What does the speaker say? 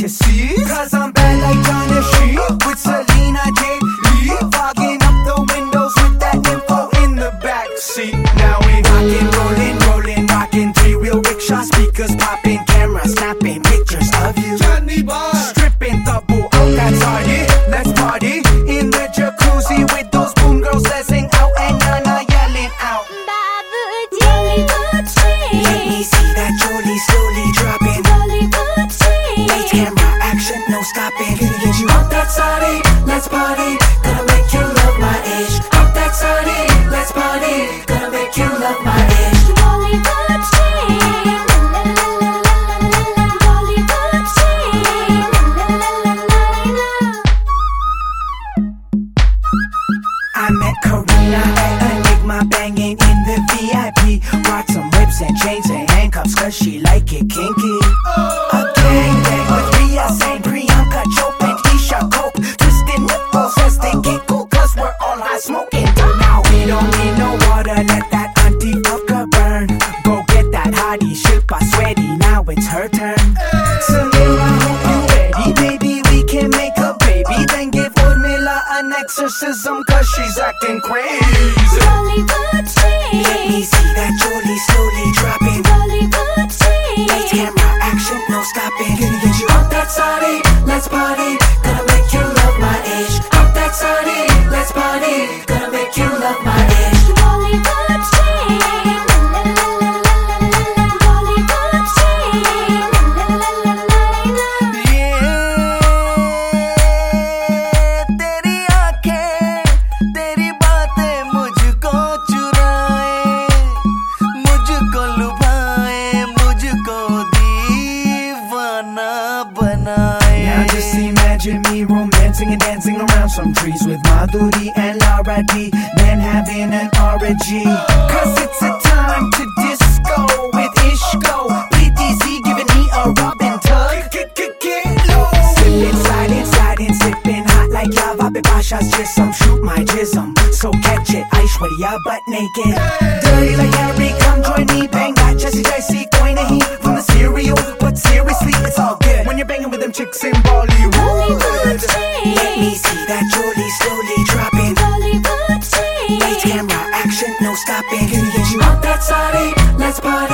seas, 'cause I'm bad like Donna Sheep with Selena J. Lee, fogging up the windows with that info in the backseat. Now we rockin', rollin', rockin' three-wheel rickshaw, speakers poppin', camera snapping pictures of you. Johnny Boy, Stripping tabu out that party, let's party in the jacuzzi with those boom girls dancing out and Nana yelling out. Let me see that Jolie slowly dropping. Lights, camera, action, no stopping. Gonna get you out that party, let's party. Gonna make you love my age. Out that party, let's party. Gonna make you love my age. I met Karina at Enigma, banging in the VIP. Brought some whips and chains and handcuffs, 'cause she like it kinky. A gang with Rhea Saint, Priyanka Chopin, Isha Cope, twisting nipples as they giggle, 'cause we're all high smoking. Now we don't need no water, let that auntie fucker burn. Go get that hottie, Shilpa sweaty, now it's her turn. Samira, hope you ready, baby, we can make a baby. Then give Urmila an exorcism, 'cause she's acting crazy. Let me see that Jolie slowly dropping. Lights, camera, action, no stopping. Gonna get you out that party, let's party. Gonna make you love my age. Out that party, let's party. Gonna make you love my age. Now just imagine me romancing and dancing around some trees with Madhuri and Lara D, then having an RG. 'Cause it's a time to disco with Ishko. PTZ giving me a rub and tug. Slipping, sliding, sipping hot like lava. Bipasha's jism, shoot my jism. So catch it, Aishwarya butt naked. Dirty like Harry, come join me. Bang that Jesse JC, going to heat from the cereal. But seriously, it's all good when you're banging with them chicks in Bollywood. Let me see that Jolie slowly dropping. Lights, camera, action, no stopping. Gonna get you out that party, let's party.